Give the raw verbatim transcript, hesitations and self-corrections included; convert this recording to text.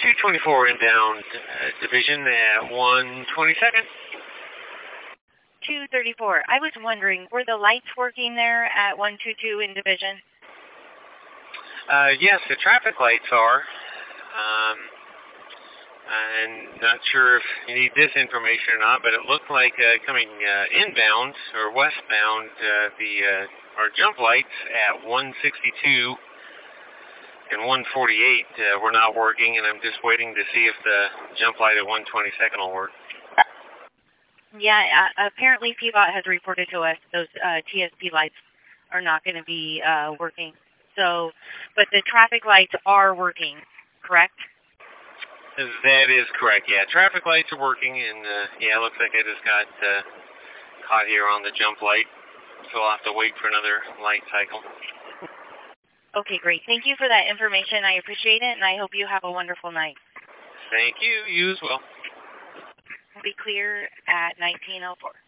two twenty-four inbound uh, division at one twenty-second. two thirty-four. I was wondering, were the lights working there at one twenty-two in division? Uh, yes, the traffic lights are. Um, I'm not sure if you need this information or not, but it looked like uh, coming uh, inbound or westbound, uh, the uh, our jump lights at one sixty-two and one forty-eight uh, were not working, and I'm just waiting to see if the jump light at one twenty-second will work. Yeah, uh, apparently P B O T has reported to us those uh, T S P lights are not going to be uh, working. So, but the traffic lights are working, correct? That is correct, yeah. Traffic lights are working, and uh, yeah, it looks like I just got uh, caught here on the jump light, so I'll have to wait for another light cycle. Okay, great. Thank you for that information. I appreciate it, and I hope you have a wonderful night. Thank you. You as well. Be clear at nineteen oh four.